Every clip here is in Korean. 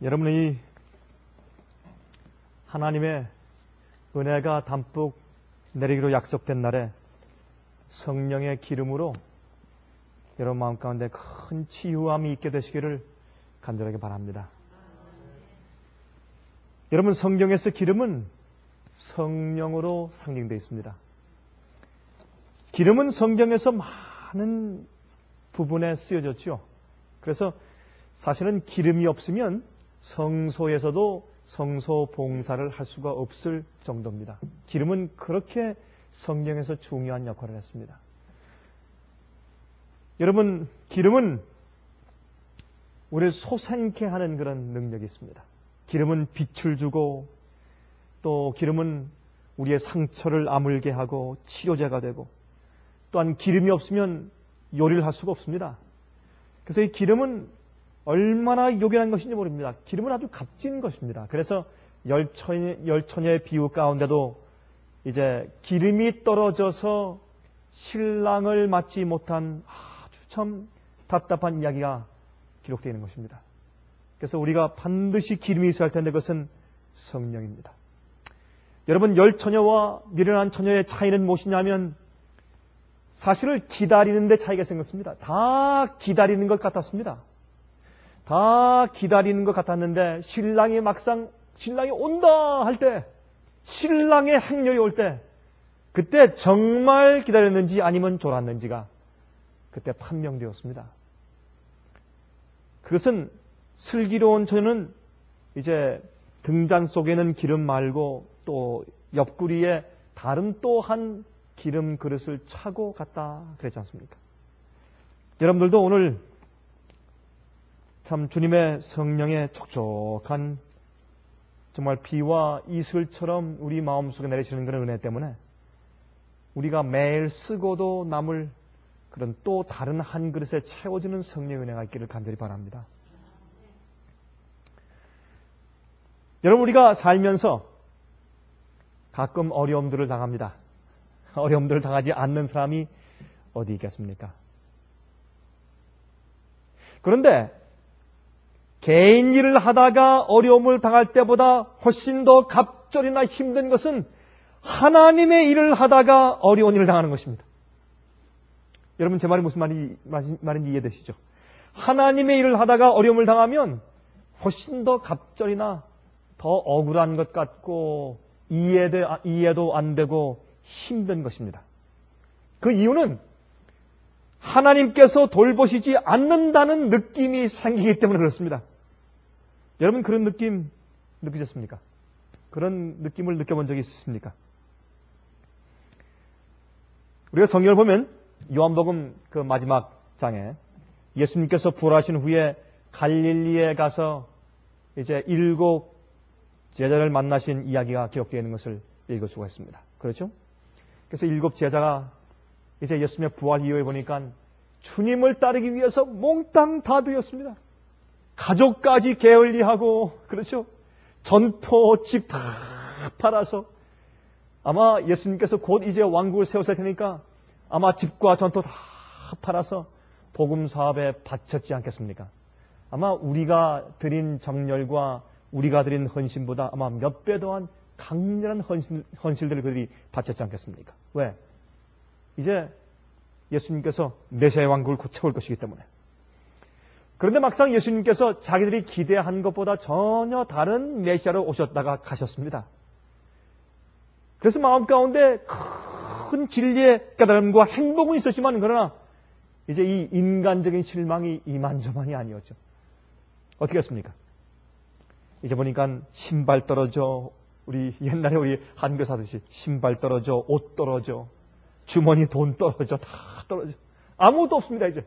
여러분이 하나님의 은혜가 담뿍 내리기로 약속된 날에 성령의 기름으로 여러분 마음 가운데 큰 치유함이 있게 되시기를 간절하게 바랍니다. 여러분, 성경에서 기름은 성령으로 상징되어 있습니다. 기름은 성경에서 많은 부분에 쓰여졌죠. 그래서 사실은 기름이 없으면 성소에서도 성소 봉사를 할 수가 없을 정도입니다. 기름은 그렇게 성경에서 중요한 역할을 했습니다. 여러분, 기름은 우리를 솟아나게 하는 그런 능력이 있습니다. 기름은 빛을 주고, 또 기름은 우리의 상처를 아물게 하고 치료제가 되고, 또한 기름이 없으면 요리를 할 수가 없습니다. 그래서 이 기름은 얼마나 요긴한 것인지 모릅니다. 기름은 아주 값진 것입니다. 그래서 열처녀의 비유 가운데도 이제 기름이 떨어져서 신랑을 맞지 못한 아주 참 답답한 이야기가 기록되어 있는 것입니다. 그래서 우리가 반드시 기름이 있어야 할 텐데 그것은 성령입니다. 여러분, 열처녀와 미련한 처녀의 차이는 무엇이냐면 사실을 기다리는 데 차이가 생겼습니다. 다 기다리는 것 같았습니다. 다 기다리는 것 같았는데 신랑이 막상 신랑이 온다 할 때, 신랑의 행렬이 올 때, 그때 정말 기다렸는지 아니면 졸았는지가 그때 판명되었습니다. 그것은 슬기로운 처녀는 이제 등잔 속에는 기름 말고 또 옆구리에 다른 또 한 기름 그릇을 차고 갔다 그랬지 않습니까? 여러분들도 오늘 참 주님의 성령의 촉촉한 정말 비와 이슬처럼 우리 마음속에 내리시는 그런 은혜 때문에 우리가 매일 쓰고도 남을 그런 또 다른 한 그릇에 채워주는 성령의 은혜가 있기를 간절히 바랍니다. 여러분, 우리가 살면서 가끔 어려움들을 당합니다. 어려움들을 당하지 않는 사람이 어디 있겠습니까? 그런데 개인 일을 하다가 어려움을 당할 때보다 훨씬 더 갑절이나 힘든 것은 하나님의 일을 하다가 어려운 일을 당하는 것입니다. 여러분, 제 말이 무슨 말인지 이해되시죠? 하나님의 일을 하다가 어려움을 당하면 훨씬 더 갑절이나 더 억울한 것 같고 이해도 안 되고 힘든 것입니다. 그 이유는 하나님께서 돌보시지 않는다는 느낌이 생기기 때문에 그렇습니다. 여러분, 그런 느낌 느끼셨습니까? 그런 느낌을 느껴본 적이 있으십니까? 우리가 성경을 보면 요한복음 그 마지막 장에 예수님께서 부활하신 후에 갈릴리에 가서 이제 7 제자를 만나신 이야기가 기록되어 있는 것을 읽을 수가 있습니다. 그렇죠? 그래서 7 제자가 이제 예수님의 부활 이후에 보니까 주님을 따르기 위해서 몽땅 다 드렸습니다. 가족까지 게을리하고, 그렇죠? 전토 집 다 팔아서 아마 예수님께서 곧 이제 왕국을 세우실 테니까 아마 집과 전토 다 팔아서 복음 사업에 바쳤지 않겠습니까? 아마 우리가 드린 정열과 우리가 드린 헌신보다 아마 몇 배 더한 강렬한 헌신들을 그들이 바쳤지 않겠습니까? 왜? 이제 예수님께서 메시아의 왕국을 곧 채울 것이기 때문에. 그런데 막상 예수님께서 자기들이 기대한 것보다 전혀 다른 메시아로 오셨다가 가셨습니다. 그래서 마음 가운데 큰 진리의 깨달음과 행복은 있었지만 그러나 이제 이 인간적인 실망이 이만저만이 아니었죠. 어떻게 했습니까? 이제 보니까 신발 떨어져, 우리 옛날에 우리 한교사 하듯이 신발 떨어져, 옷 떨어져, 주머니 돈 떨어져, 다 떨어져. 아무것도 없습니다, 이제.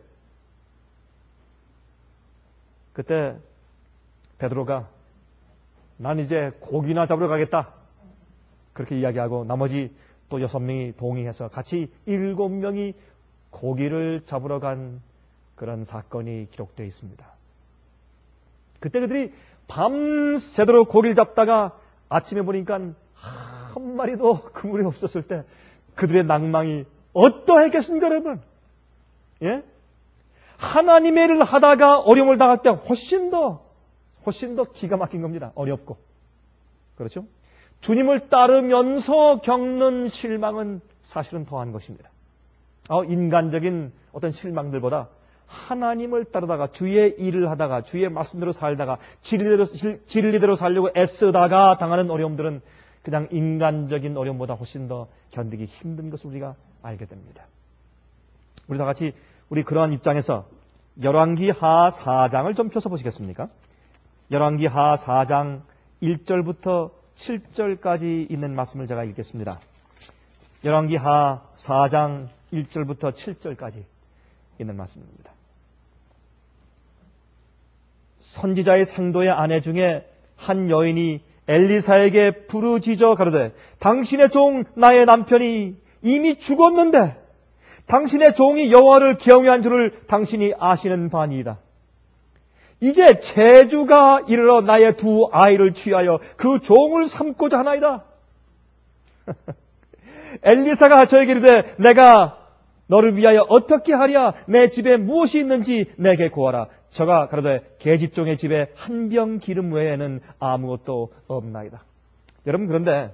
그때 베드로가 난 이제 고기나 잡으러 가겠다. 그렇게 이야기하고 나머지 또 6명이 동의해서 같이 7명이 고기를 잡으러 간 그런 사건이 기록되어 있습니다. 그때 그들이 밤새도록 고기를 잡다가 아침에 보니까 한 마리도 그물이 없었을 때 그들의 낭망이 어떠했겠습니까, 여러분? 예? 하나님의 일을 하다가 어려움을 당할 때 훨씬 훨씬 더 기가 막힌 겁니다. 어렵고. 그렇죠? 주님을 따르면서 겪는 실망은 사실은 더한 것입니다. 인간적인 어떤 실망들보다 하나님을 따르다가 주의 일을 하다가 주의 말씀대로 살다가 진리대로 살려고 애쓰다가 당하는 어려움들은 그냥 인간적인 어려움보다 훨씬 더 견디기 힘든 것을 우리가 알게 됩니다. 우리 다 같이 우리 그러한 입장에서 열왕기하 4장을 좀 펴서 보시겠습니까? 열왕기하 4장 1절부터 7절까지 있는 말씀을 제가 읽겠습니다. 열왕기하 4장 1절부터 7절까지 있는 말씀입니다. 선지자의 생도의 아내 중에 한 여인이 엘리사에게 부르짖어 가로되 당신의 종 나의 남편이 이미 죽었는데 당신의 종이 여호와를 경외한 줄을 당신이 아시는 바니이다. 이제 재주가 이르러 나의 두 아이를 취하여 그 종을 삼고자 하나이다. 엘리사가 저에게 이르되 내가 너를 위하여 어떻게 하랴? 내 집에 무엇이 있는지 내게 고하라. 저가 가로되 계집종의 집에 한 병 기름 외에는 아무것도 없나이다. 여러분, 그런데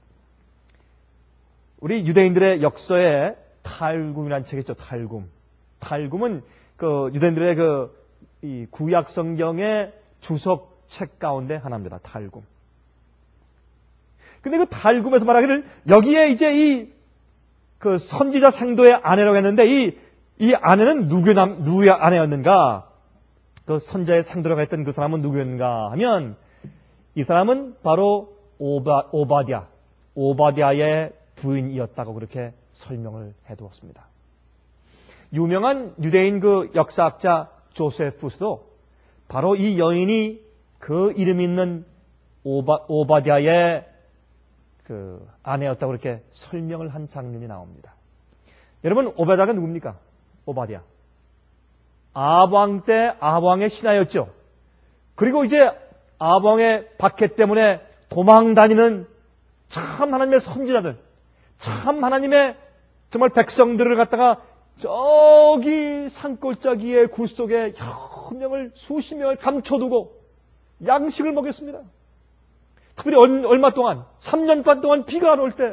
우리 유대인들의 역사에 탈굼이라는 책이 있죠. 탈굼은 그 유대인들의 이 구약 성경의 주석책 가운데 하나입니다. 탈굼. 근데 그 탈굼에서 말하기를 여기에 이제 그 선지자 생도의 아내라고 했는데 이 아내는 누구의 아내였는가? 그 선지자의 생도라고 했던 그 사람은 누구였는가 하면 이 사람은 바로 오바댜의 부인이었다고 그렇게 설명을 해두었습니다. 유명한 유대인 그 역사학자 조세푸스도 바로 이 여인이 그 이름 있는 오바댜의 그 아내였다고 그렇게 설명을 한 장면이 나옵니다. 여러분, 오바댜가 누굽니까? 오바댜. 아합왕 때 아합왕의 신하였죠. 그리고 이제 아합왕의 박해 때문에 도망 다니는 참 하나님의 선지자들, 참 하나님의 정말 백성들을 갖다가 저기 산골짜기의 굴 속에 여러 명을 수십 명을 감춰두고 양식을 먹였습니다. 특별히 얼마 동안 3년 반 동안 비가 안 올 때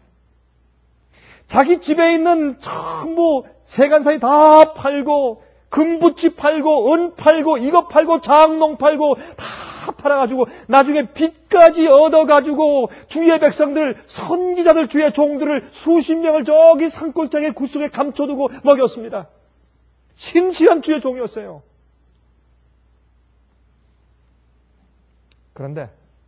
자기 집에 있는 전부 세간산이 다 팔고 금부치 팔고 은 팔고 이거 팔고 장농 팔고 다 팔아가지고 나중에 빚까지 얻어가지고 주의 백성들 선지자들 주의 종들을 수십 명을 저기 산골짜기 굴 속에 감춰두고 먹였습니다. 신실한 주의 종이었어요. 그런데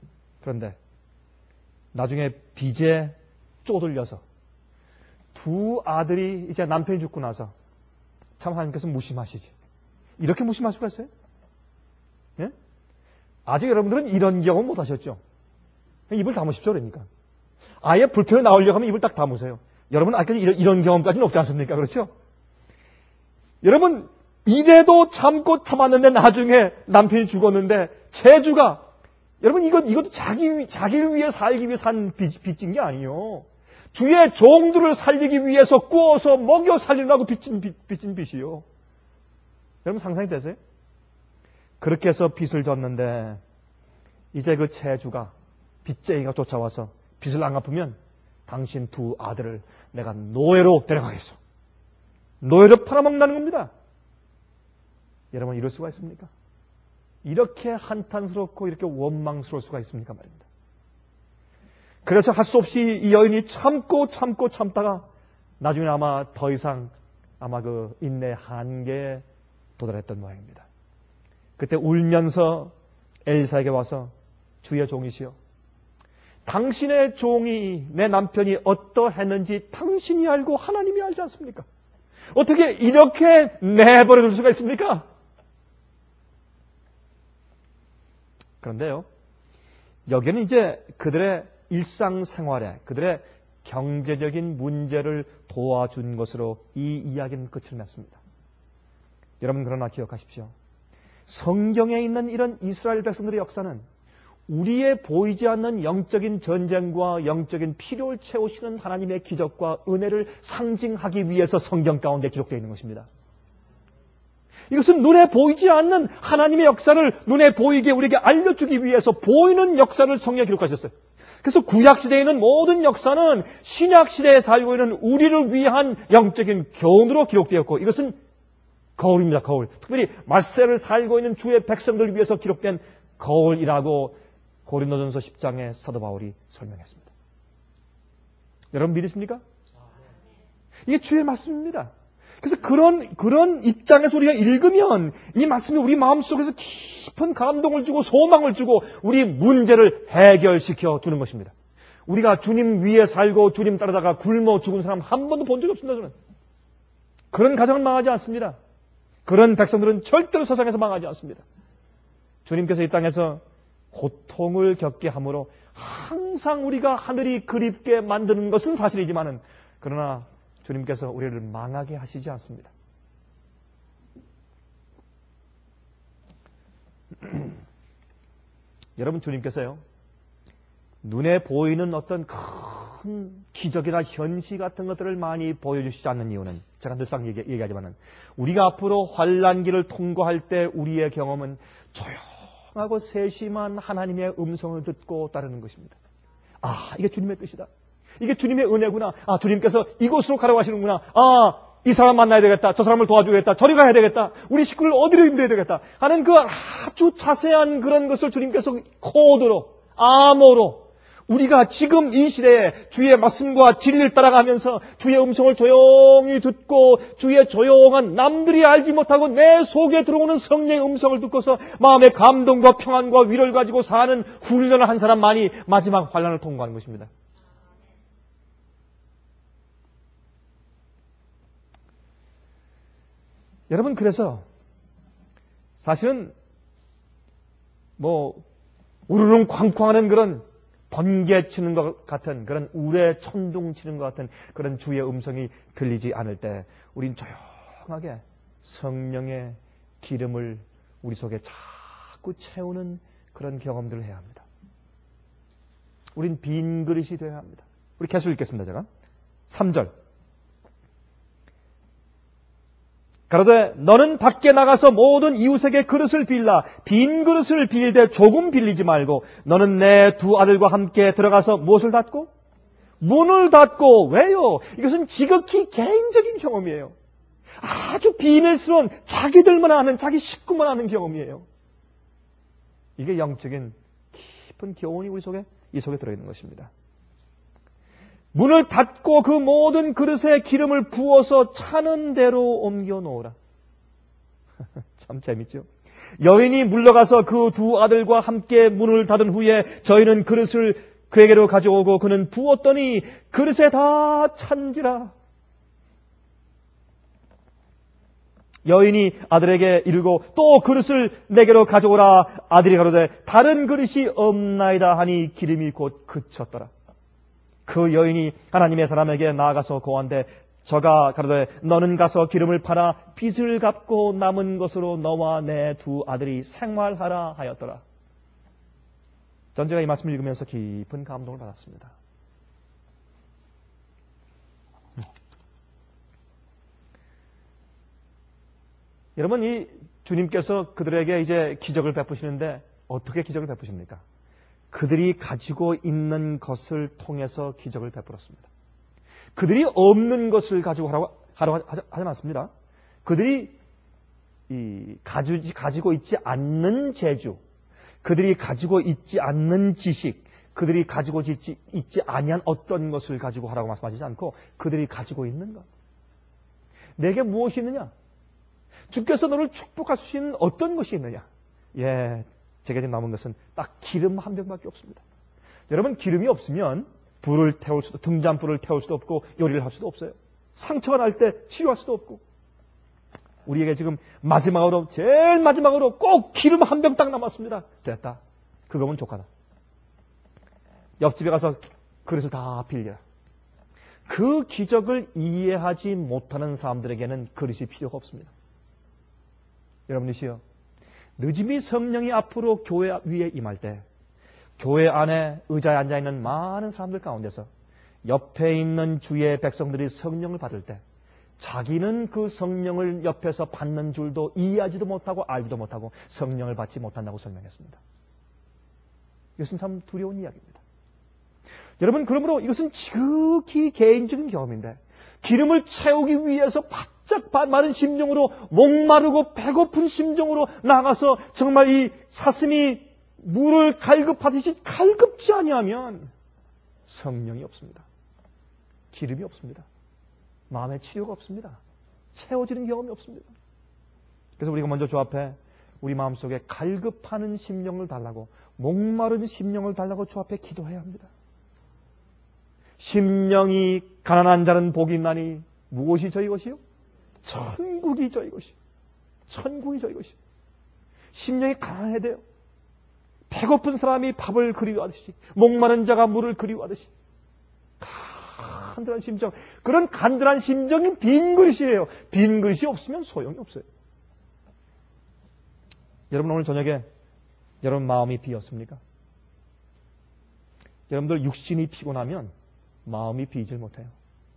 나중에 빚에 쪼들려서 두 아들이 이제 남편이 죽고 나서 참 하나님께서 무심하시지. 이렇게 무심할 수가 있어요? 예? 아직 여러분들은 이런 경험 못 하셨죠? 입을 다무십시오, 그러니까. 아예 불평이 나오려고 하면 입을 딱 다무세요. 여러분 아직까지 이런 경험까지는 없지 않습니까? 그렇죠? 여러분, 이래도 참고 참았는데 나중에 남편이 죽었는데 재주가 여러분 이것도 자기를 위해 살기 위해 산 빚진 게 아니요. 주의 종들을 살리기 위해서 구워서 먹여 살리려고 빚진 빚이요. 여러분 상상이 되세요? 그렇게 해서 빚을 졌는데 이제 그 재주가 빚쟁이가 쫓아와서 빚을 안 갚으면 당신 두 아들을 내가 노예로 데려가겠어. 노예로 팔아먹는다는 겁니다. 여러분 이럴 수가 있습니까? 이렇게 한탄스럽고 이렇게 원망스러울 수가 있습니까 말입니다. 그래서 할 수 없이 이 여인이 참다가 나중에 아마 더 이상 아마 그 인내 한계에 도달했던 모양입니다. 그때 울면서 엘리사에게 와서 주의 종이시여, 당신의 종이 내 남편이 어떠했는지 당신이 알고 하나님이 알지 않습니까? 어떻게 이렇게 내버려 둘 수가 있습니까? 그런데요, 여기는 이제 그들의 일상생활에 그들의 경제적인 문제를 도와준 것으로 이 이야기는 끝을 맺습니다. 여러분 그러나 기억하십시오. 성경에 있는 이런 이스라엘 백성들의 역사는 우리의 보이지 않는 영적인 전쟁과 영적인 필요를 채우시는 하나님의 기적과 은혜를 상징하기 위해서 성경 가운데 기록되어 있는 것입니다. 이것은 눈에 보이지 않는 하나님의 역사를 눈에 보이게 우리에게 알려주기 위해서 보이는 역사를 성경에 기록하셨어요. 그래서 구약시대에 있는 모든 역사는 신약시대에 살고 있는 우리를 위한 영적인 교훈으로 기록되었고 이것은 거울입니다. 거울. 특별히 말세를 살고 있는 주의 백성들을 위해서 기록된 거울이라고 고린도전서 10장에 사도 바울이 설명했습니다. 여러분 믿으십니까? 이게 주의 말씀입니다. 그래서 그런 입장에서 우리가 읽으면 이 말씀이 우리 마음속에서 깊은 감동을 주고 소망을 주고 우리 문제를 해결시켜 주는 것입니다. 우리가 주님 위에 살고 주님 따르다가 굶어 죽은 사람 한 번도 본 적이 없습니다. 저는. 그런 가정은 망하지 않습니다. 그런 백성들은 절대로 세상에서 망하지 않습니다. 주님께서 이 땅에서 고통을 겪게 함으로 항상 우리가 하늘이 그립게 만드는 것은 사실이지만은 그러나 주님께서 우리를 망하게 하시지 않습니다. 여러분 주님께서요 눈에 보이는 어떤 큰 기적이나 현시 같은 것들을 많이 보여주시지 않는 이유는 제가 늘상 얘기하지만은 우리가 앞으로 환난기를 통과할 때 우리의 경험은 조용하고 세심한 하나님의 음성을 듣고 따르는 것입니다. 아, 이게 주님의 뜻이다. 이게 주님의 은혜구나. 아, 주님께서 이곳으로 가라고 하시는구나. 아, 이 사람 만나야 되겠다. 저 사람을 도와주겠다. 저리 가야 되겠다. 우리 식구를 어디로 인도해야 되겠다. 하는 그 아주 자세한 그런 것을 주님께서 코드로, 암호로 우리가 지금 이 시대에 주의 말씀과 진리를 따라가면서 주의 음성을 조용히 듣고 주의 조용한 남들이 알지 못하고 내 속에 들어오는 성령의 음성을 듣고서 마음의 감동과 평안과 위로를 가지고 사는 훈련을 한 사람만이 마지막 환난을 통과하는 것입니다. 여러분 그래서 사실은 우르릉 쾅쾅하는 그런 번개 치는 것 같은 그런 우레 천둥 치는 것 같은 그런 주의 음성이 들리지 않을 때 우린 조용하게 성령의 기름을 우리 속에 자꾸 채우는 그런 경험들을 해야 합니다. 우린 빈 그릇이 되어야 합니다. 우리 계속 읽겠습니다. 제가 3절 가로되 너는 밖에 나가서 모든 이웃에게 그릇을 빌라 빈 그릇을 빌되 조금 빌리지 말고 너는 내 두 아들과 함께 들어가서 무엇을 닫고? 문을 닫고. 왜요? 이것은 지극히 개인적인 경험이에요. 아주 비밀스러운 자기들만 아는 자기 식구만 아는 경험이에요. 이게 영적인 깊은 교훈이 우리 속에 이 속에 들어있는 것입니다. 문을 닫고 그 모든 그릇에 기름을 부어서 차는 대로 옮겨 놓으라. 참 재밌죠? 여인이 물러가서 그 두 아들과 함께 문을 닫은 후에 저희는 그릇을 그에게로 가져오고 그는 부었더니 그릇에 다 찬지라. 여인이 아들에게 이르고 또 그릇을 내게로 가져오라. 아들이 가로되 다른 그릇이 없나이다 하니 기름이 곧 그쳤더라. 그 여인이 하나님의 사람에게 나아가서 고한데 저가 가로되 너는 가서 기름을 팔아 빚을 갚고 남은 것으로 너와 내 두 아들이 생활하라 하였더라. 전제가 이 말씀을 읽으면서 깊은 감동을 받았습니다. 여러분 이 주님께서 그들에게 이제 기적을 베푸시는데 어떻게 기적을 베푸십니까? 그들이 가지고 있는 것을 통해서 기적을 베풀었습니다. 그들이 없는 것을 가지고 하라고 하지 않았습니다. 그들이 가지고 있지 않는 재주, 그들이 가지고 있지 않는 지식, 그들이 가지고 있지 아니한 어떤 것을 가지고 하라고 말씀하시지 않고 그들이 가지고 있는 것. 내게 무엇이 있느냐? 주께서 너를 축복할 수 있는 어떤 것이 있느냐? 예. 제가 지금 남은 것은 딱 기름 한 병밖에 없습니다. 여러분 기름이 없으면 등잔불을 태울 수도 없고 요리를 할 수도 없어요. 상처가 날 때 치료할 수도 없고 우리에게 지금 제일 마지막으로 꼭 기름 한 병 딱 남았습니다. 됐다. 그거면 족하다. 옆집에 가서 그릇을 다 빌려라. 그 기적을 이해하지 못하는 사람들에게는 그릇이 필요가 없습니다. 여러분이시여 늦음이 성령이 앞으로 교회 위에 임할 때 교회 안에 의자에 앉아있는 많은 사람들 가운데서 옆에 있는 주의 백성들이 성령을 받을 때 자기는 그 성령을 옆에서 받는 줄도 이해하지도 못하고 알지도 못하고 성령을 받지 못한다고 설명했습니다. 이것은 참 두려운 이야기입니다. 여러분, 그러므로 이것은 지극히 개인적인 경험인데 기름을 채우기 위해서 바짝 마른 심정으로 목마르고 배고픈 심정으로 나가서 정말 이 사슴이 물을 갈급하듯이 갈급지 아니하면 성령이 없습니다. 기름이 없습니다. 마음의 치료가 없습니다. 채워지는 경험이 없습니다. 그래서 우리가 먼저 주 앞에 우리 마음속에 갈급하는 심령을 달라고, 목마른 심령을 달라고 주 앞에 기도해야 합니다. 심령이 가난한 자는 복이 있나니 무엇이 저희 것이요? 천국이 저희 것이요. 천국이 저희 것이요. 심령이 가난해야 돼요. 배고픈 사람이 밥을 그리워하듯이, 목마른 자가 물을 그리워하듯이 간절한 심정, 그런 간절한 심정이 빈 그릇이에요. 빈 그릇이 없으면 소용이 없어요. 여러분, 오늘 저녁에 여러분 마음이 비었습니까? 여러분들 육신이 피곤하면 마음이 비질 못해요.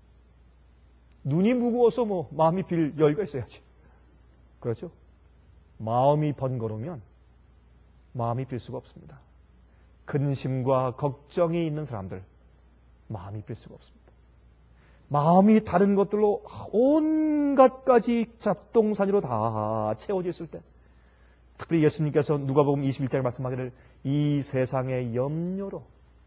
눈이 무거워서 마음이 빌 여유가 있어야지. 그렇죠? 마음이 번거로우면 마음이 빌 수가 없습니다. 근심과 걱정이 있는 사람들, 마음이 빌 수가 없습니다. 마음이 다른 것들로 온갖 가지 잡동사니로 다 채워져 있을 때, 특별히 예수님께서 누가복음 21장에 말씀하기를 이 세상의 염려로,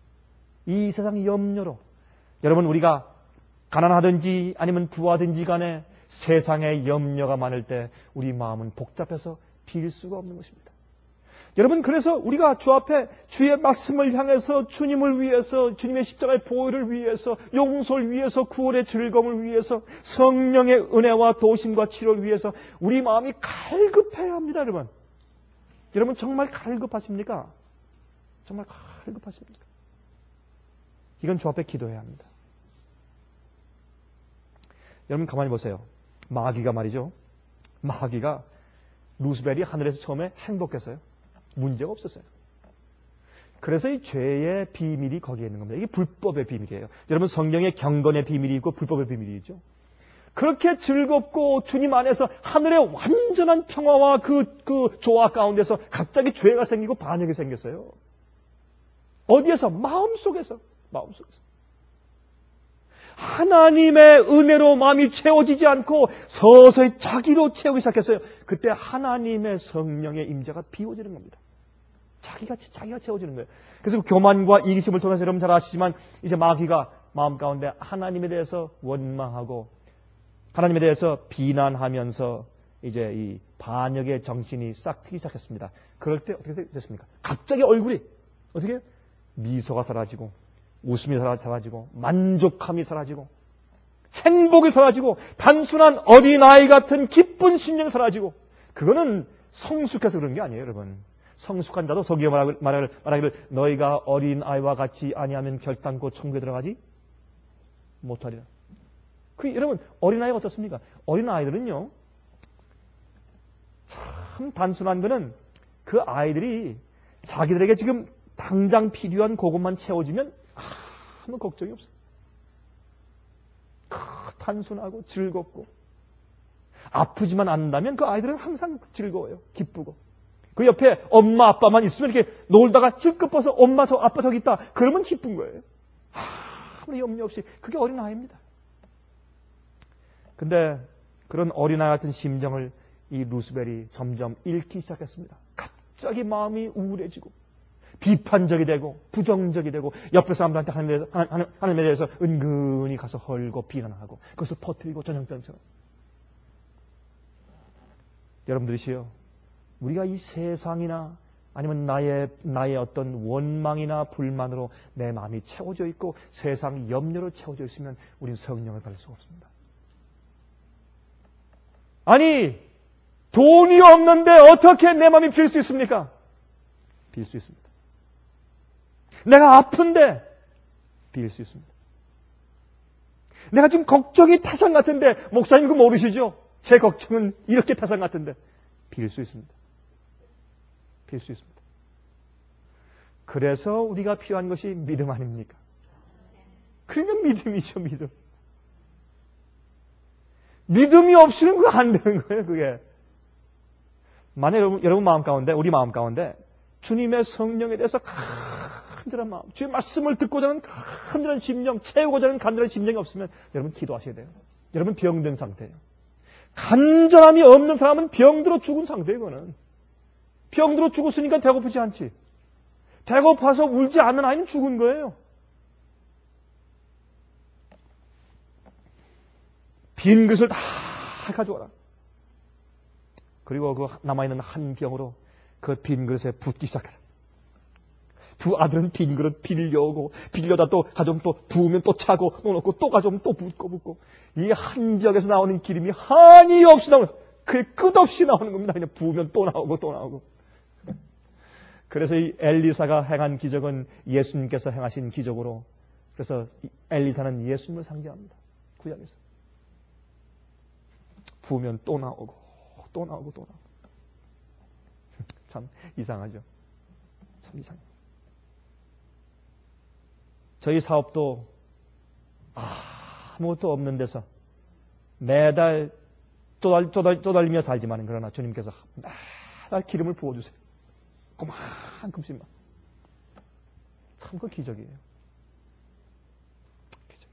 여러분, 우리가 가난하든지 아니면 부하든지 간에 세상의 염려가 많을 때 우리 마음은 복잡해서 빌 수가 없는 것입니다. 여러분, 그래서 우리가 주 앞에 주의 말씀을 향해서 주님을 위해서, 주님의 십자가의 보혈을 위해서, 용서를 위해서, 구원의 즐거움을 위해서, 성령의 은혜와 도심과 치료를 위해서 우리 마음이 갈급해야 합니다. 여러분 정말 갈급하십니까? 정말 갈급하십니까? 이건 주 앞에 기도해야 합니다. 여러분 가만히 보세요. 마귀가 말이죠. 마귀가 루스벨이 하늘에서 처음에 행복했어요. 문제가 없었어요. 그래서 이 죄의 비밀이 거기에 있는 겁니다. 이게 불법의 비밀이에요. 여러분 성경에 경건의 비밀이 있고 불법의 비밀이 있죠. 그렇게 즐겁고 주님 안에서 하늘의 완전한 평화와 그 조화 가운데서 갑자기 죄가 생기고 반역이 생겼어요. 어디에서? 마음속에서. 하나님의 은혜로 마음이 채워지지 않고 서서히 자기로 채우기 시작했어요. 그때 하나님의 성령의 임재가 비워지는 겁니다. 자기가 채워지는 거예요. 그래서 교만과 이기심을 통해서 여러분 잘 아시지만 이제 마귀가 마음 가운데 하나님에 대해서 원망하고 하나님에 대해서 비난하면서 이제 이 반역의 정신이 싹 트기 시작했습니다. 그럴 때 어떻게 됐습니까? 갑자기 얼굴이 어떻게 미소가 사라지고 웃음이 사라지고 만족함이 사라지고 행복이 사라지고 단순한 어린아이 같은 기쁜 심령이 사라지고, 그거는 성숙해서 그런 게 아니에요. 여러분 성숙한 자도 서기에 말하기를 너희가 어린아이와 같이 아니하면 결단코 천국에 들어가지 못하리라. 여러분 어린아이가 어떻습니까? 어린아이들은요 참 단순한 거는 그 아이들이 자기들에게 지금 당장 필요한 그것만 채워지면 아무 걱정이 없어요. 단순하고 즐겁고 아프지만 않는다면 그 아이들은 항상 즐거워요. 기쁘고 그 옆에 엄마 아빠만 있으면 이렇게 놀다가 힐끗 엄마 저 아빠 저기 있다 그러면 기쁜 거예요. 아무리 염려 없이. 그게 어린아이입니다. 근데 그런 어린아이 같은 심정을 이 루스벨이 점점 잃기 시작했습니다. 갑자기 마음이 우울해지고 비판적이 되고 부정적이 되고 옆에 사람들한테 하나님에 대해서 은근히 가서 헐고 비난하고 그것을 퍼뜨리고 전염병처럼. 여러분들이시여, 우리가 이 세상이나 아니면 나의 어떤 원망이나 불만으로 내 마음이 채워져 있고 세상 염려로 채워져 있으면 우리는 성령을 받을 수가 없습니다. 아니 돈이 없는데 어떻게 내 마음이 빌 수 있습니까? 빌 수 있습니다. 내가 아픈데 빌 수 있습니다. 내가 지금 걱정이 타산 같은데 목사님 그거 모르시죠? 제 걱정은 이렇게 타산 같은데 빌 수 있습니다. 빌 수 있습니다. 그래서 우리가 필요한 것이 믿음 아닙니까? 그러니까 믿음이죠. 믿음. 믿음이 없이는 그거 안 되는 거예요, 그게. 만약 여러분 마음 가운데, 우리 마음 가운데 주님의 성령에 대해서 간절한 마음, 주의 말씀을 듣고자 하는 간절한 심령, 채우고자 하는 간절한 심령이 없으면 여러분 기도하셔야 돼요. 여러분 병든 상태예요. 간절함이 없는 사람은 병들어 죽은 상태예요, 이거는. 병들어 죽었으니까 배고프지 않지. 배고파서 울지 않는 아이는 죽은 거예요. 빈 그릇을 다 가져와라. 그리고 그 남아있는 한 병으로 그 빈 그릇에 붓기 시작해라. 두 아들은 빈 그릇 빌려오고, 빌려다 또 가져오면 또 부으면 또 차고, 놓고 또 가져오면 또 붓고. 이 한 병에서 나오는 기름이 한이 없이 나오는, 그게 끝없이 나오는 겁니다. 그냥 부으면 또 나오고. 그래서 이 엘리사가 행한 기적은 예수님께서 행하신 기적으로, 그래서 엘리사는 예수님을 상징합니다. 구약에서. 부으면 또 나오고. 참 이상하죠. 참 이상해요. 저희 사업도 아무것도 없는 데서 매달 쪼달리며 살지만, 그러나 주님께서 매달 기름을 부어주세요. 그만큼씩만. 참 그 기적이에요. 기적.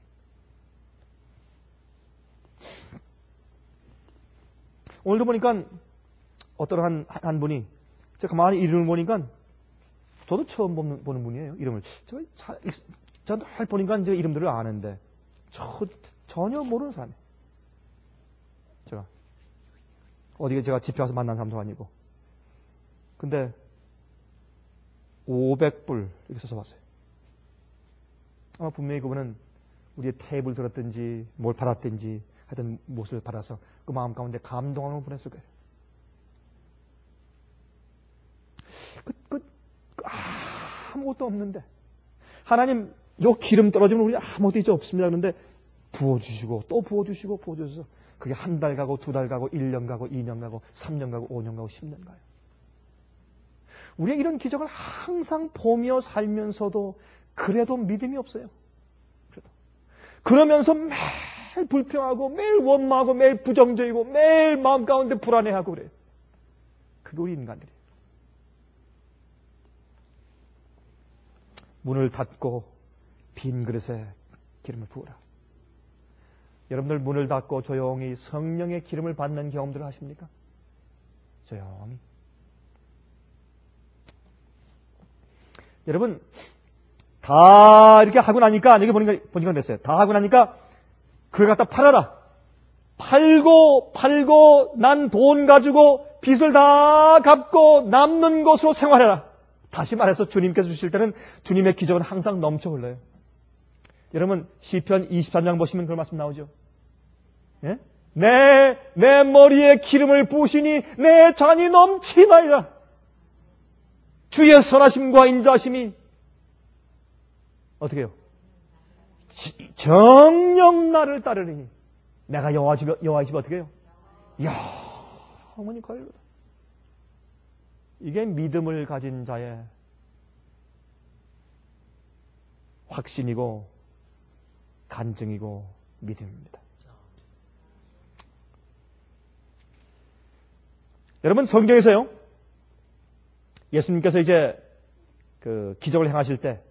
오늘도 보니까 어떤 한 분이, 제가 가만히 이름을 보니까 저도 처음 보는 분이에요. 이름을. 저는 늘 보니까 제 이름들을 아는데 전혀 모르는 사람이에요. 제가 어디에 제가 집회 와서 만난 사람도 아니고. 근데 500불 이렇게 써서 왔어요. 아마 분명히 그분은 우리의 탭을 들었든지 뭘 받았든지 하여튼 무엇을 받아서 그 마음 가운데 감동함을 보냈을 거예요. 아무것도 없는데 하나님 요 기름 떨어지면 우리 아무것도 이제 없습니다. 그런데 부어주시고 또 부어주셔서 그게 한 달 가고 두 달 가고 1년 가고 2년 가고 3년 가고 5년 가고 10년 가요. 우리가 이런 기적을 항상 보며 살면서도 그래도 믿음이 없어요. 그러면서 매일 불평하고 매일 원망하고 매일 부정적이고 매일 마음 가운데 불안해하고 그래요. 그게 우리 인간들이에요. 문을 닫고 빈 그릇에 기름을 부어라. 여러분들 문을 닫고 조용히 성령의 기름을 받는 경험들을 하십니까? 조용히. 여러분 다 이렇게 하고 나니까, 여기 보니까 됐어요. 다 하고 나니까 그걸 갖다 팔아라. 팔고 난 돈 가지고 빚을 다 갚고 남는 것으로 생활해라. 다시 말해서 주님께서 주실 때는 주님의 기적은 항상 넘쳐 흘러요. 여러분 시편 23장 보시면 그런 말씀 나오죠. 예? 내 머리에 기름을 부으시니 내 잔이 넘치나이다. 주의 선하심과 인자하심이 어떻게 해요? 정녕 나를 따르니 내가 여호와 집에 어떻게 해요? 영원히 거하리로다. 이게 믿음을 가진 자의 확신이고 간증이고 믿음입니다. 여러분 성경에서요, 예수님께서 이제 그 기적을 행하실 때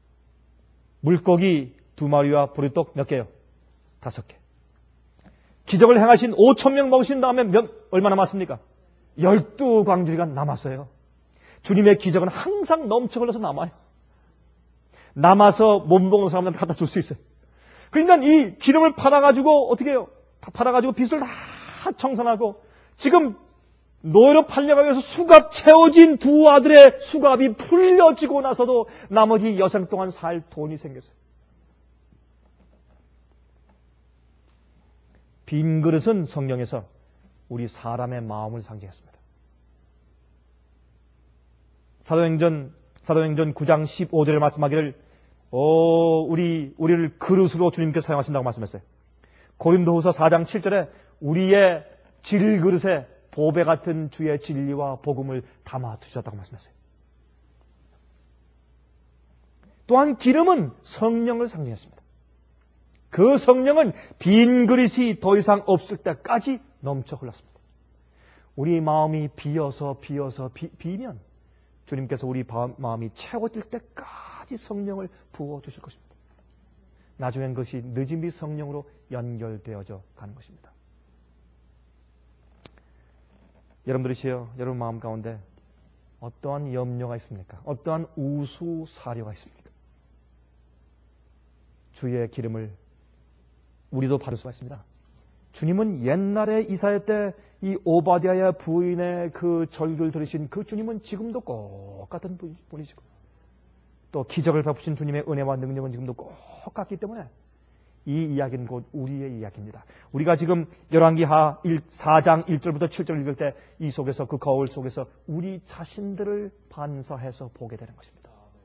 물고기 2마리와 보리떡 몇 개요? 5개. 기적을 행하신 5,000명 먹으신 다음에 얼마나 남았습니까? 12광주리가 남았어요. 주님의 기적은 항상 넘쳐 흘러서 남아요. 남아서 못 먹는 사람한테 갖다 줄 수 있어요. 그러니까 이 기름을 팔아가지고 어떻게 해요? 다 팔아가지고 빚을 다 청산하고 지금 노예로 팔려가기 위해서 수갑 채워진 두 아들의 수갑이 풀려지고 나서도 나머지 여생 동안 살 돈이 생겼어요. 빈 그릇은 성경에서 우리 사람의 마음을 상징했습니다. 사도행전 9장 15절에 말씀하기를 우리를 그릇으로 주님께서 사용하신다고 말씀했어요. 고린도후서 4장 7절에 우리의 질그릇에 보배 같은 주의 진리와 복음을 담아 두셨다고 말씀했어요. 또한 기름은 성령을 상징했습니다. 그 성령은 빈 그릇이 더 이상 없을 때까지 넘쳐 흘렀습니다. 우리 마음이 비면 주님께서 우리 마음이 채워질 때까지 성령을 부어주실 것입니다. 나중엔 그것이 늦음이 성령으로 연결되어져 가는 것입니다. 여러분들이시여, 여러분 마음 가운데 어떠한 염려가 있습니까? 어떠한 우수사려가 있습니까? 주의 기름을 우리도 받을 수가 있습니다. 주님은 옛날에 이사야 때 이 오바댜의 부인의 그 절규를 들으신 그 주님은 지금도 똑같은 분이시고, 또 기적을 베푸신 주님의 은혜와 능력은 지금도 똑같기 때문에 이 이야기는 곧 우리의 이야기입니다. 우리가 지금 열왕기하 4장 1절부터 7절 읽을 때 이 속에서, 그 거울 속에서 우리 자신들을 반사해서 보게 되는 것입니다.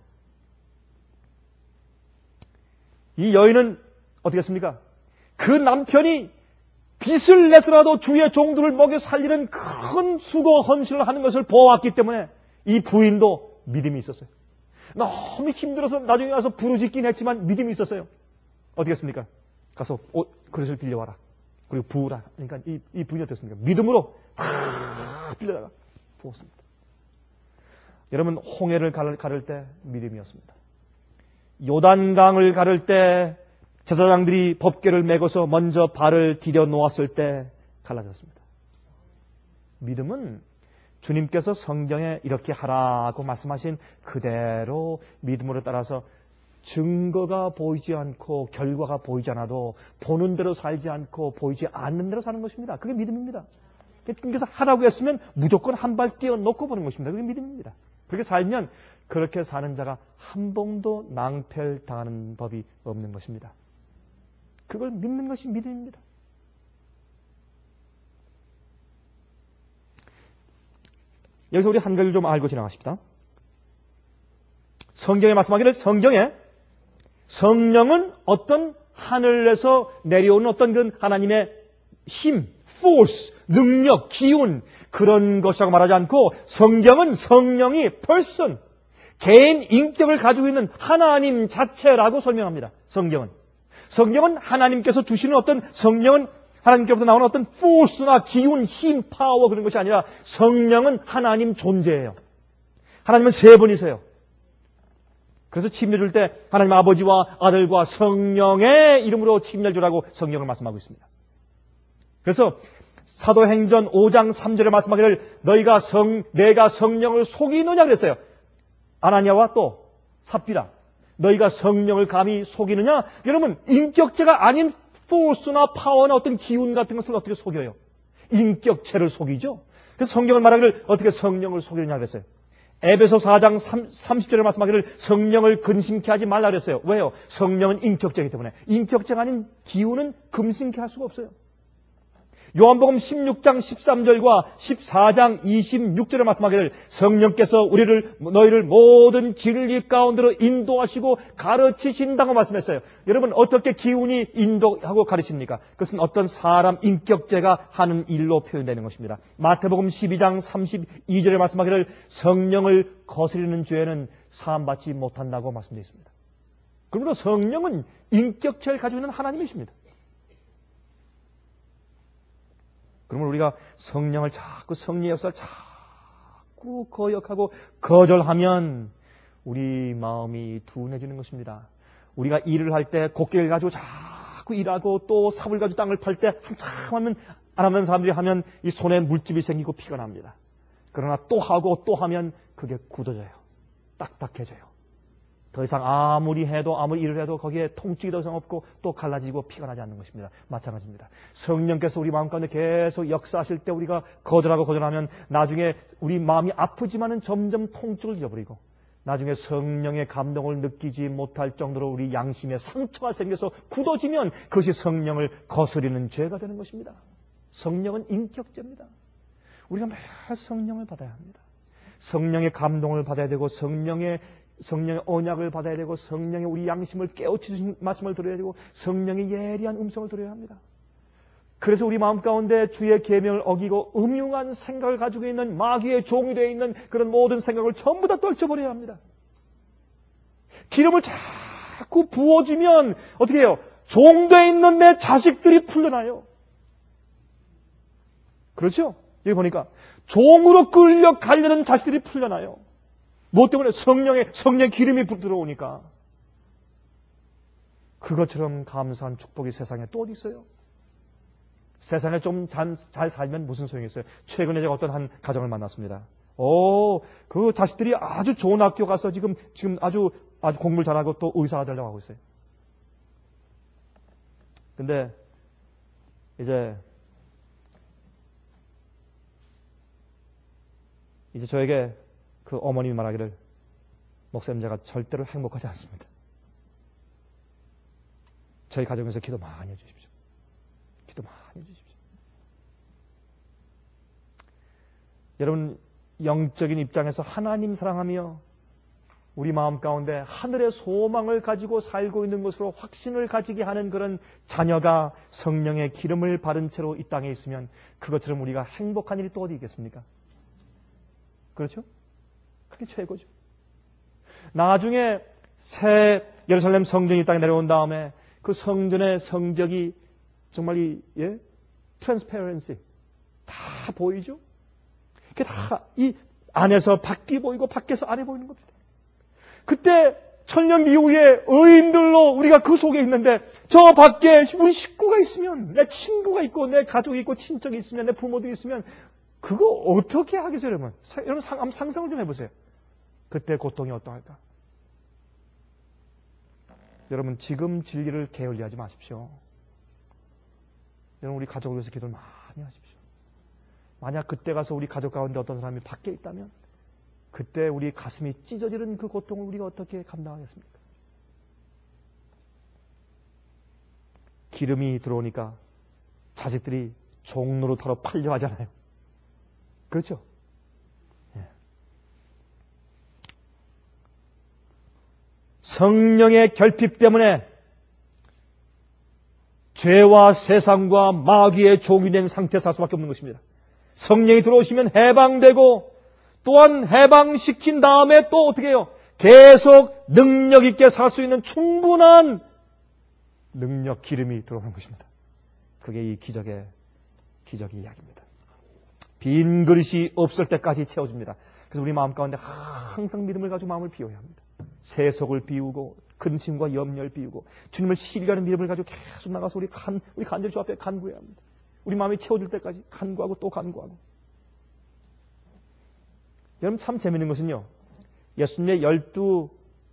이 여인은 어떻게 했습니까? 그 남편이 빚을 내서라도 주의 종들을 먹여 살리는 큰 수고 헌신을 하는 것을 보았기 때문에 이 부인도 믿음이 있었어요. 너무 힘들어서 나중에 가서 부르짖긴 했지만 믿음이 있었어요. 어떻게 했습니까? 가서 그릇을 빌려와라. 그리고 부으라. 그러니까 이 부인이 어떻습니까? 믿음으로 다 빌려다가 부었습니다. 여러분, 홍해를 가를 때 믿음이었습니다. 요단강을 가를 때 제사장들이 법궤를 메고서 먼저 발을 디뎌 놓았을 때 갈라졌습니다. 믿음은 주님께서 성경에 이렇게 하라고 말씀하신 그대로 믿음으로 따라서 증거가 보이지 않고 결과가 보이지 않아도 보는 대로 살지 않고 보이지 않는 대로 사는 것입니다. 그게 믿음입니다. 주님께서 하라고 했으면 무조건 한 발 뛰어놓고 보는 것입니다. 그게 믿음입니다. 그렇게 살면 그렇게 사는 자가 한 번도 낭패당하는 법이 없는 것입니다. 그걸 믿는 것이 믿음입니다. 여기서 우리 한 가지를 좀 알고 지나가십시다. 성경에 말씀하기를, 성령은 어떤 하늘에서 내려오는 어떤 그 하나님의 힘, force, 능력, 기운, 그런 것이라고 말하지 않고 성경은 성령이 person, 개인 인격을 가지고 있는 하나님 자체라고 설명합니다. 성경은 하나님께서 주시는 어떤, 성령은 하나님께로부터 나오는 어떤 force나 기운, 힘, 파워, 그런 것이 아니라 성령은 하나님 존재예요. 하나님은 세 분이세요. 그래서 침례 줄 때 하나님 아버지와 아들과 성령의 이름으로 침례를 주라고 성경을 말씀하고 있습니다. 그래서 사도행전 5장 3절에 말씀하기를, 내가 성령을 속이느냐 그랬어요. 아나니아와 또 삽비라, 너희가 성령을 감히 속이느냐? 여러분, 인격체가 아닌 포스나 파워나 어떤 기운 같은 것을 어떻게 속여요? 인격체를 속이죠. 그래서 성경을 말하기를 어떻게 성령을 속이느냐 그랬어요. 에베소 4장 30절에 말씀하기를 성령을 근심케 하지 말라 그랬어요. 왜요? 성령은 인격체이기 때문에. 인격체가 아닌 기운은 근심케 할 수가 없어요. 요한복음 16장 13절과 14장 26절에 말씀하기를 성령께서 너희를 모든 진리 가운데로 인도하시고 가르치신다고 말씀했어요. 여러분, 어떻게 기운이 인도하고 가르칩니까? 그것은 어떤 사람 인격체가 하는 일로 표현되는 것입니다. 마태복음 12장 32절에 말씀하기를 성령을 거스리는 죄는 사함받지 못한다고 말씀되어 있습니다. 그러므로 성령은 인격체를 가지고 있는 하나님이십니다. 그러면 우리가 성령을 성령의 역사를 자꾸 거역하고 거절하면 우리 마음이 둔해지는 것입니다. 우리가 일을 할 때 곡괭이를 가지고 자꾸 일하고 또 삽을 가지고 땅을 팔 때 한참 하면, 안 하는 사람들이 하면 이 손에 물집이 생기고 피가 납니다. 그러나 또 하고 또 하면 그게 굳어져요. 딱딱해져요. 더 이상 아무리 일을 해도 거기에 통증이 더 이상 없고 또 갈라지고 피가 나지 않는 것입니다. 마찬가지입니다. 성령께서 우리 마음 가운데 계속 역사하실 때 우리가 거절하면 나중에 우리 마음이 아프지만은 점점 통증을 잊어버리고 나중에 성령의 감동을 느끼지 못할 정도로 우리 양심에 상처가 생겨서 굳어지면 그것이 성령을 거스리는 죄가 되는 것입니다. 성령은 인격죄입니다. 우리가 매일 성령을 받아야 합니다. 성령의 감동을 받아야 되고 성령의 언약을 받아야 되고 성령의 우리 양심을 깨우치신 말씀을 들어야 되고 성령의 예리한 음성을 들어야 합니다. 그래서 우리 마음 가운데 주의 계명을 어기고 음흉한 생각을 가지고 있는 마귀의 종이 되어 있는 그런 모든 생각을 전부 다 떨쳐버려야 합니다. 기름을 자꾸 부어주면 어떻게 해요? 종되어 있는 내 자식들이 풀려나요. 그렇죠? 여기 보니까 종으로 끌려가려는 자식들이 풀려나요. 무엇 때문에? 성령의 기름이 들어오니까. 그것처럼 감사한 축복이 세상에 또 어디 있어요? 세상에 좀 잘 살면 무슨 소용이 있어요? 최근에 제가 어떤 한 가정을 만났습니다. 그 자식들이 아주 좋은 학교 가서 지금 아주 공부를 잘하고 또 의사가 되려고 하고 있어요. 근데 이제 저에게 그 어머님이 말하기를, 목사님, 제가 절대로 행복하지 않습니다. 저희 가정에서 기도 많이 해주십시오. 기도 많이 해주십시오. 여러분, 영적인 입장에서 하나님 사랑하며 우리 마음 가운데 하늘의 소망을 가지고 살고 있는 것으로 확신을 가지게 하는 그런 자녀가 성령의 기름을 바른 채로 이 땅에 있으면 그것처럼 우리가 행복한 일이 또 어디 있겠습니까? 그렇죠? 그게 최고죠. 나중에 새 예루살렘 성전이 이 땅에 내려온 다음에 그 성전의 성벽이 정말 트랜스페런시 다 보이죠? 그게 다 이 안에서 밖이 보이고 밖에서 안에 보이는 겁니다. 그때 천년 이후에 의인들로 우리가 그 속에 있는데 저 밖에 우리 식구가 있으면, 내 친구가 있고 내 가족이 있고 친척이 있으면, 내 부모도 있으면 그거 어떻게 하겠어요, 여러분? 여러분 한번 상상을 좀 해보세요. 그때 고통이 어떠할까? 여러분, 지금 진리를 게을리하지 마십시오. 여러분, 우리 가족을 위해서 기도를 많이 하십시오. 만약 그때 가서 우리 가족 가운데 어떤 사람이 밖에 있다면 그때 우리 가슴이 찢어지는 그 고통을 우리가 어떻게 감당하겠습니까? 기름이 들어오니까 자식들이 종로로 털어 팔려 하잖아요. 그렇죠? 예. 성령의 결핍 때문에 죄와 세상과 마귀의 종이 된 상태에 살 수밖에 없는 것입니다. 성령이 들어오시면 해방되고 또한 해방시킨 다음에 또 어떻게 해요? 계속 능력 있게 살 수 있는 충분한 능력, 기름이 들어오는 것입니다. 그게 이 기적의 이야기입니다. 빈 그릇이 없을 때까지 채워줍니다. 그래서 우리 마음 가운데 항상 믿음을 가지고 마음을 비워야 합니다. 세속을 비우고 근심과 염려를 비우고 주님을 신뢰하는 믿음을 가지고 계속 나가서 우리 간절히 주 앞에 간구해야 합니다. 우리 마음이 채워질 때까지 간구하고 또 간구하고. 여러분, 참 재밌는 것은요, 예수님의 12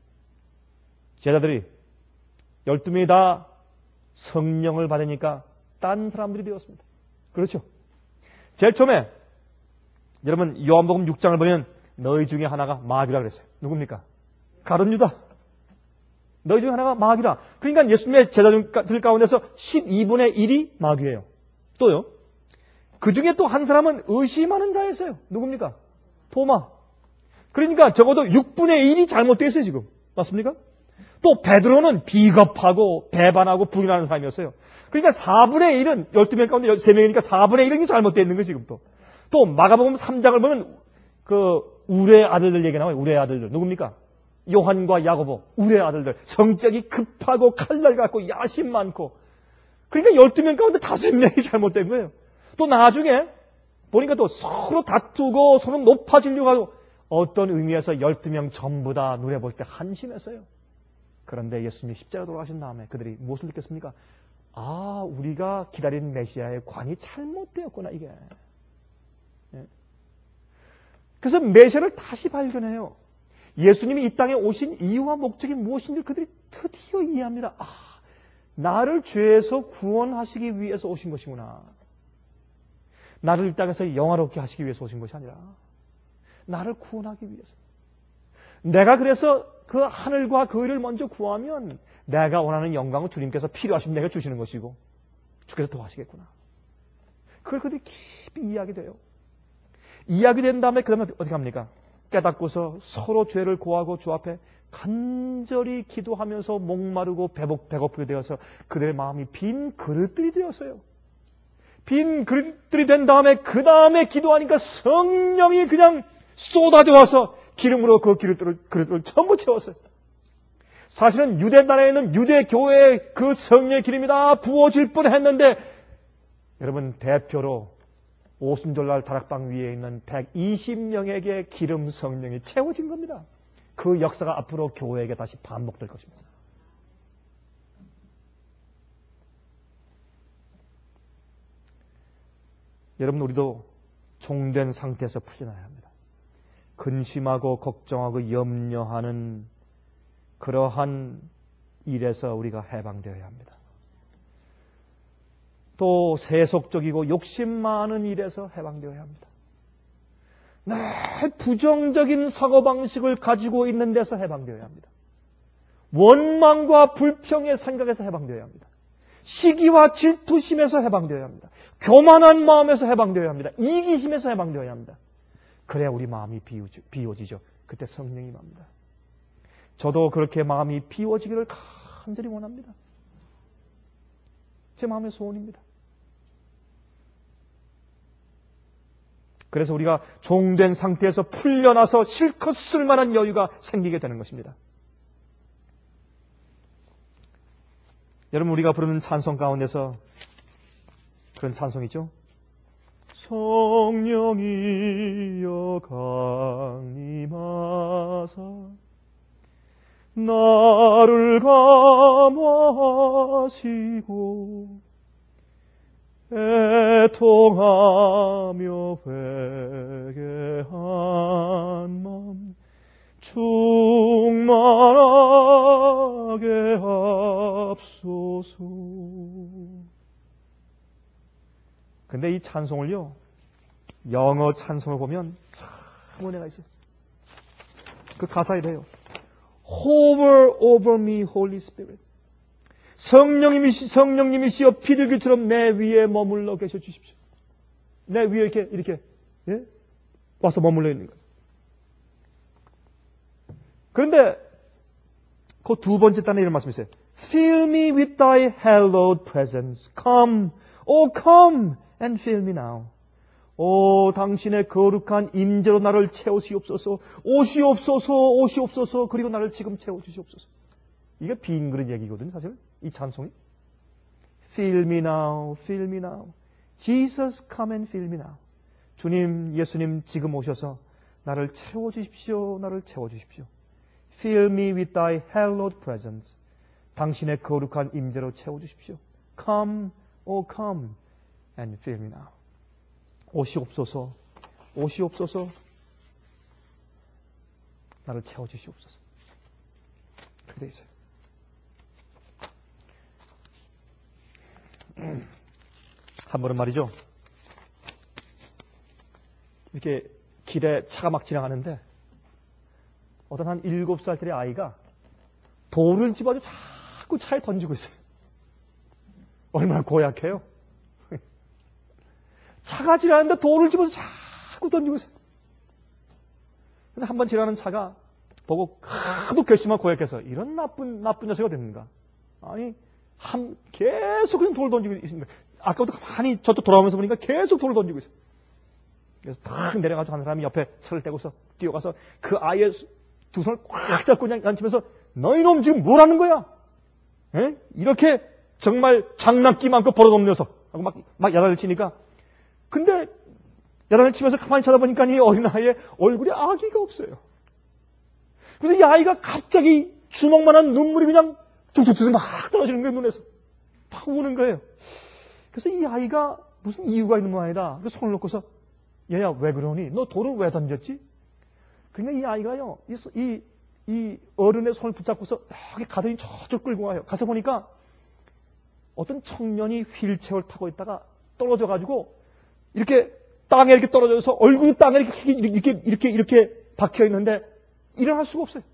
제자들이 12명이 다 성령을 받으니까 딴 사람들이 되었습니다. 그렇죠? 제일 처음에 여러분 요한복음 6장을 보면 너희 중에 하나가 마귀라 그랬어요. 누굽니까? 가룟 유다. 너희 중에 하나가 마귀라. 그러니까 예수님의 제자들 가운데서 12분의 1이 마귀예요. 또요, 그 중에 또 한 사람은 의심하는 자였어요. 누굽니까? 도마. 그러니까 적어도 6분의 1이 잘못되어 있어요, 지금. 맞습니까? 또 베드로는 비겁하고 배반하고 부인하는 사람이었어요. 그러니까 4분의 1은 12명 가운데 3명이니까 4분의 1은 잘못되어 있는 거예요, 지금 또. 또 마가복음 3장을 보면 그 우레의 아들들 얘기 나와요. 우레의 아들들. 누굽니까? 요한과 야고보, 우레의 아들들. 성격이 급하고 칼날 같고 야심 많고. 그러니까 12명 가운데 5명이 잘못된 거예요. 또 나중에 보니까 또 서로 다투고 서로 높아지려고 하고 어떤 의미에서 12명 전부 다 눈에 볼 때 한심했어요. 그런데 예수님이 십자가 돌아가신 다음에 그들이 무엇을 느꼈습니까? 아, 우리가 기다린 메시아의 관이 잘못되었구나, 이게. 예. 그래서 메시아를 다시 발견해요. 예수님이 이 땅에 오신 이유와 목적이 무엇인지 그들이 드디어 이해합니다. 아, 나를 죄에서 구원하시기 위해서 오신 것이구나. 나를 이 땅에서 영화롭게 하시기 위해서 오신 것이 아니라 나를 구원하기 위해서. 내가 그래서 그 하늘과 그 의를 먼저 구하면 내가 원하는 영광을 주님께서 필요하시면 내가 주시는 것이고 주께서 도와주시겠구나. 그걸 그들이 깊이 이해하게 돼요. 이해하게 된 다음에 그 다음에 어떻게 합니까? 깨닫고서 서로 죄를 고하고 주 앞에 간절히 기도하면서 목마르고 배고프게 되어서 그들의 마음이 빈 그릇들이 되었어요. 빈 그릇들이 된 다음에 그 다음에 기도하니까 성령이 그냥 쏟아져 와서 기름으로 그 그릇들을 전부 채웠어요. 사실은 유대 나라에 있는 유대 교회의 그 성령의 기름이 다 부어질 뻔했는데 여러분 대표로 오순절날 다락방 위에 있는 120명에게 기름 성령이 채워진 겁니다. 그 역사가 앞으로 교회에게 다시 반복될 것입니다. 여러분 우리도 종된 상태에서 풀려나야 합니다. 근심하고 걱정하고 염려하는 그러한 일에서 우리가 해방되어야 합니다. 또 세속적이고 욕심 많은 일에서 해방되어야 합니다. 늘 부정적인 사고방식을 가지고 있는 데서 해방되어야 합니다. 원망과 불평의 생각에서 해방되어야 합니다. 시기와 질투심에서 해방되어야 합니다. 교만한 마음에서 해방되어야 합니다. 이기심에서 해방되어야 합니다. 그래야 우리 마음이 비워지죠. 그때 성령이 임합니다. 저도 그렇게 마음이 비워지기를 간절히 원합니다. 제 마음의 소원입니다. 그래서 우리가 종된 상태에서 풀려나서 실컷 쓸만한 여유가 생기게 되는 것입니다. 여러분 우리가 부르는 찬송 가운데서 그런 찬송이죠. 성령이여 강림하사 나를 감화하시고 애통하며 회개한 마음 충만하게 합소서. 근데 이 찬송을요, 영어 찬송을 보면 참 은혜가 있어요. 그 가사에 돼요. Hover over me, Holy Spirit. 성령님이시여 비둘기처럼 내 위에 머물러 계셔 주십시오. 내 위에 이렇게 예? 와서 머물러 있는 거예요. 그런데 그 두 번째 단에 이런 말씀이 있어요. Fill me with thy hallowed presence. Come, oh come and fill me now. 오 당신의 거룩한 임재로 나를 채우시옵소서. 오시옵소서. 그리고 나를 지금 채워주시옵소서. 이게 빈 그릇 얘기거든요. 사실 이 찬송이. Fill me now, fill me now. Jesus come and fill me now. 주님, 예수님 지금 오셔서 나를 채워주십시오. 나를 채워주십시오. Fill me with thy hallowed presence. 당신의 거룩한 임재로 채워주십시오. Come, oh come and fill me now. 오시옵소서. 나를 채워주시옵소서. 그렇게 되어 있어요. 한 번은 말이죠. 이렇게 길에 차가 막 지나가는데 어떤 한 7살짜리 아이가 돌을 집어가지고 자꾸 차에 던지고 있어요. 얼마나 고약해요. 차가 지나가는데 돌을 집어서 자꾸 던지고 있어요. 근데 한 번 지나가는 차가 보고 하도 괘씸하고 고약해서 이런 나쁜 녀석이 됐는가. 아니 계속 그냥 돌 던지고 있습니다. 아까부터 가만히 저쪽 돌아오면서 보니까 계속 돌을 던지고 있어요. 그래서 탁 내려가지고 한 사람이 옆에 차를 떼고서 뛰어가서 그 아이의 두 손을 꽉 잡고 그냥 앉히면서 너희놈 지금 뭘 하는 거야? 에? 이렇게 정말 장난기 많고 버릇없는 녀석 하고 막 야단을 치니까 근데 야단을 치면서 가만히 쳐다보니까 이 어린아이의 얼굴에 아기가 없어요. 그래서 이 아이가 갑자기 주먹만한 눈물이 그냥 툭툭툭 막 떨어지는 거예요. 눈에서 막 우는 거예요. 그래서 이 아이가 무슨 이유가 있는 모양이다. 그 손을 놓고서 얘야 왜 그러니? 너 돌을 왜 던졌지? 그러니까 이 아이가요. 이 어른의 손을 붙잡고서 여기 가더니 저쪽 끌고 와요. 가서 보니까 어떤 청년이 휠체어를 타고 있다가 떨어져가지고 이렇게 땅에 이렇게 떨어져서 얼굴이 땅에 이렇게 박혀 있는데 일어날 수가 없어요.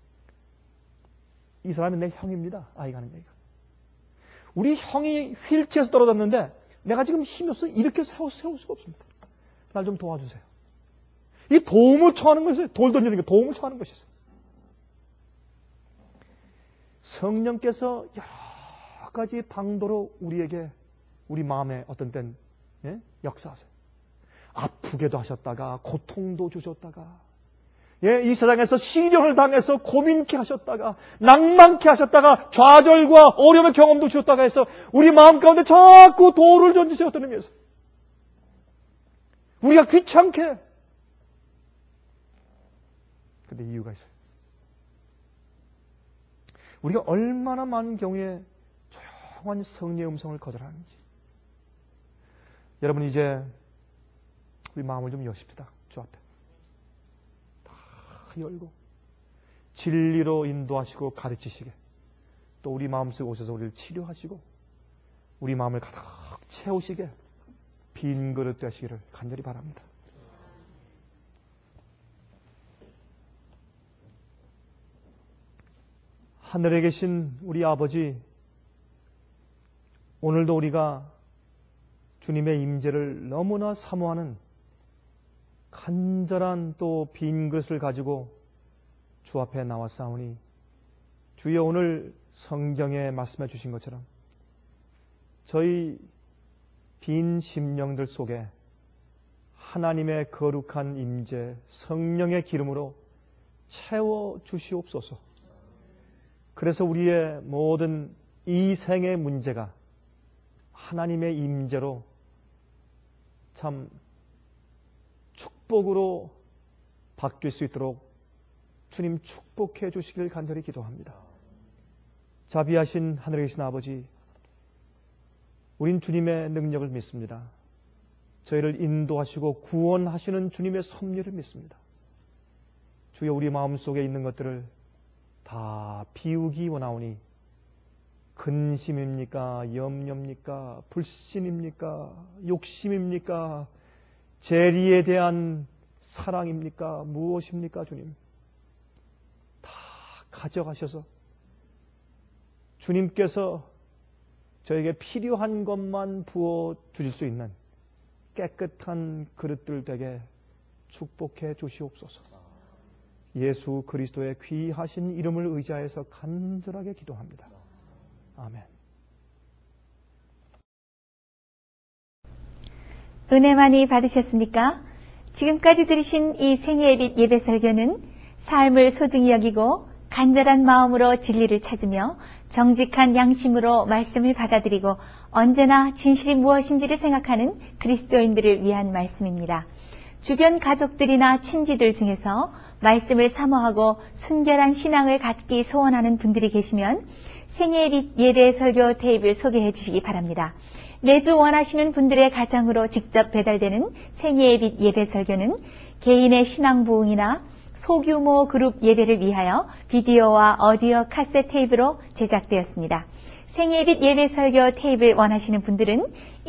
이 사람이 내 형입니다. 아이가 하는 얘기가. 우리 형이 휠체어에서 떨어졌는데 내가 지금 힘이 없어 이렇게 세울 수가 없습니다. 날 좀 도와주세요. 이 도움을 청하는 것이에요. 돌 던지는 게 도움을 청하는 것이었어요. 성령께서 여러 가지 방도로 우리에게 우리 마음에 어떤 땐 역사하세요. 아프게도 하셨다가 고통도 주셨다가 예, 이 세상에서 시련을 당해서 고민케 하셨다가 낭만케 하셨다가 좌절과 어려움의 경험도 주셨다가 해서 우리 마음 가운데 자꾸 돌을 던지세요. 어떤 의미에서 우리가 귀찮게. 근데 이유가 있어요. 우리가 얼마나 많은 경우에 조용한 성령의 음성을 거절하는지. 여러분, 이제 우리 마음을 좀 여십시다. 주 앞에 다 열고 진리로 인도하시고 가르치시게, 또 우리 마음속에 오셔서 우리를 치료하시고 우리 마음을 가득 채우시게 빈 그릇 되시기를 간절히 바랍니다. 하늘에 계신 우리 아버지, 오늘도 우리가 주님의 임재를 너무나 사모하는 간절한 또 빈 그릇을 가지고 주 앞에 나왔사오니, 주여 오늘 성경에 말씀해 주신 것처럼 저희 빈 심령들 속에 하나님의 거룩한 임재, 성령의 기름으로 채워 주시옵소서. 그래서 우리의 모든 이 생의 문제가 하나님의 임재로 참 축복으로 바뀔 수 있도록 주님 축복해 주시길 간절히 기도합니다. 자비하신 하늘에 계신 아버지, 우린 주님의 능력을 믿습니다. 저희를 인도하시고 구원하시는 주님의 섭리를 믿습니다. 주여, 우리 마음속에 있는 것들을 다 비우기 원하오니, 근심입니까? 염려입니까? 불신입니까? 욕심입니까? 재리에 대한 사랑입니까? 무엇입니까? 주님, 다 가져가셔서 주님께서 저에게 필요한 것만 부어 주실 수 있는 깨끗한 그릇들 되게 축복해 주시옵소서. 예수 그리스도의 귀하신 이름을 의지하여서 간절하게 기도합니다. 아멘. 은혜 많이 받으셨습니까? 지금까지 들으신 이 생애예빛 예배 설교는 삶을 소중히 여기고 간절한 마음으로 진리를 찾으며 정직한 양심으로 말씀을 받아들이고 언제나 진실이 무엇인지를 생각하는 그리스도인들을 위한 말씀입니다. 주변 가족들이나 친지들 중에서 말씀을 사모하고 순결한 신앙을 갖기 소원하는 분들이 계시면 생애예빛 예배 설교 테이프를 소개해 주시기 바랍니다. 매주 원하시는 분들의 가정으로 직접 배달되는 생애예빛 예배 설교는 개인의 신앙 부흥이나 소규모 그룹 예배를 위하여 비디오와 오디오 카세트 테이프로 제작되었습니다. 생애예빛 예배 설교 테이프를 원하시는 분들은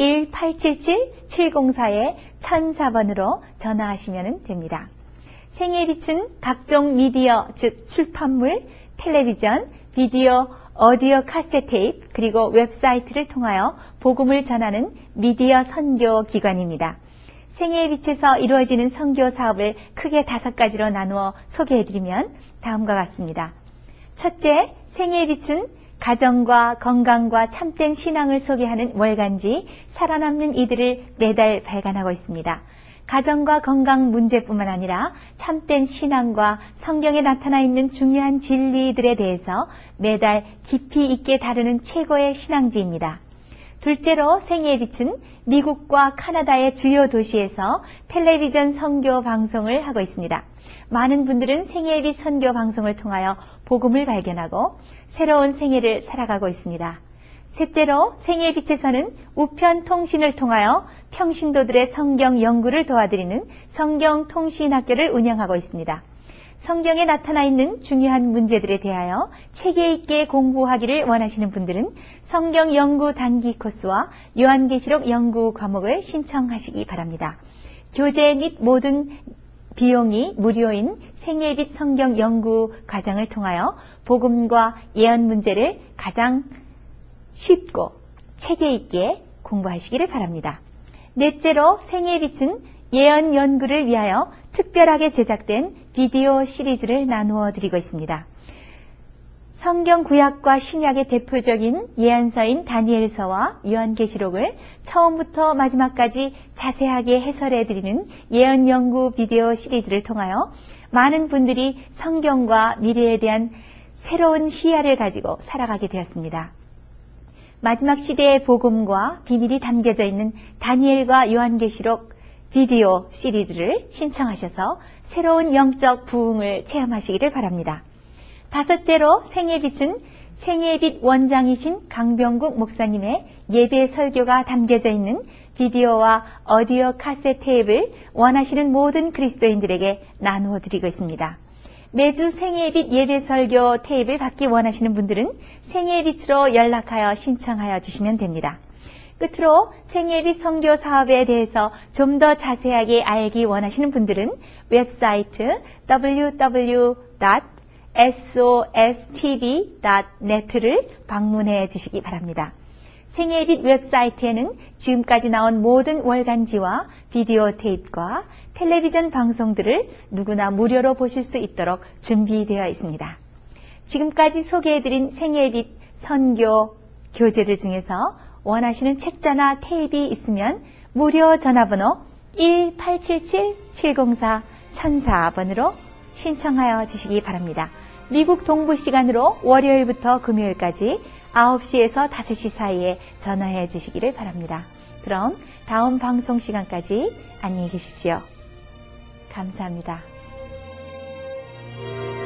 1877-704-1004번으로 전화하시면 됩니다. 생애예빛은 각종 미디어, 즉 출판물, 텔레비전, 비디오, 오디오 카세트 테이프, 그리고 웹사이트를 통하여 복음을 전하는 미디어 선교 기관입니다. 생애예빛에서 이루어지는 선교 사업을 크게 5가지로 나누어 소개해드리면 다음과 같습니다. 첫째, 생애예빛은 가정과 건강과 참된 신앙을 소개하는 월간지 살아남는 이들을 매달 발간하고 있습니다. 가정과 건강 문제뿐만 아니라 참된 신앙과 성경에 나타나 있는 중요한 진리들에 대해서 매달 깊이 있게 다루는 최고의 신앙지입니다. 둘째로 생애예빛은 미국과 카나다의 주요 도시에서 텔레비전 선교 방송을 하고 있습니다. 많은 분들은 생애예빛 선교 방송을 통하여 복음을 발견하고 새로운 생애를 살아가고 있습니다. 셋째로 생애예빛에서는 우편 통신을 통하여 평신도들의 성경 연구를 도와드리는 성경통신학교를 운영하고 있습니다. 성경에 나타나 있는 중요한 문제들에 대하여 체계 있게 공부하기를 원하시는 분들은 성경 연구 단기 코스와 요한계시록 연구 과목을 신청하시기 바랍니다. 교재 및 모든 비용이 무료인 생애예빛 성경 연구 과정을 통하여 복음과 예언 문제를 가장 쉽고 체계 있게 공부하시기를 바랍니다. 넷째로 생애예빛은 예언 연구를 위하여 특별하게 제작된 비디오 시리즈를 나누어 드리고 있습니다. 성경 구약과 신약의 대표적인 예언서인 다니엘서와 요한계시록을 처음부터 마지막까지 자세하게 해설해 드리는 예언 연구 비디오 시리즈를 통하여 많은 분들이 성경과 미래에 대한 새로운 시야를 가지고 살아가게 되었습니다. 마지막 시대의 복음과 비밀이 담겨져 있는 다니엘과 요한계시록 비디오 시리즈를 신청하셔서 새로운 영적 부흥을 체험하시기를 바랍니다. 다섯째로 생애의 빛은 생애의 빛 원장이신 강병국 목사님의 예배 설교가 담겨져 있는 비디오와 오디오 카세트 테이프를 원하시는 모든 그리스도인들에게 나누어 드리고 있습니다. 매주 생애의 빛 예배 설교 테이프를 받기 원하시는 분들은 생애의 빛으로 연락하여 신청하여 주시면 됩니다. 끝으로 생애의 빛 선교 사업에 대해서 좀 더 자세하게 알기 원하시는 분들은 웹사이트 www.sostv.net를 방문해 주시기 바랍니다. 생애의 빛 웹사이트에는 지금까지 나온 모든 월간지와 비디오 테이프와 텔레비전 방송들을 누구나 무료로 보실 수 있도록 준비되어 있습니다. 지금까지 소개해드린 생애의 빛 선교 교재들 중에서 원하시는 책자나 테이프가 있으면 무료 전화번호 1-877-704-1004번으로 신청하여 주시기 바랍니다. 미국 동부 시간으로 월요일부터 금요일까지 9시에서 5시 사이에 전화해 주시기를 바랍니다. 그럼 다음 방송 시간까지 안녕히 계십시오. 감사합니다.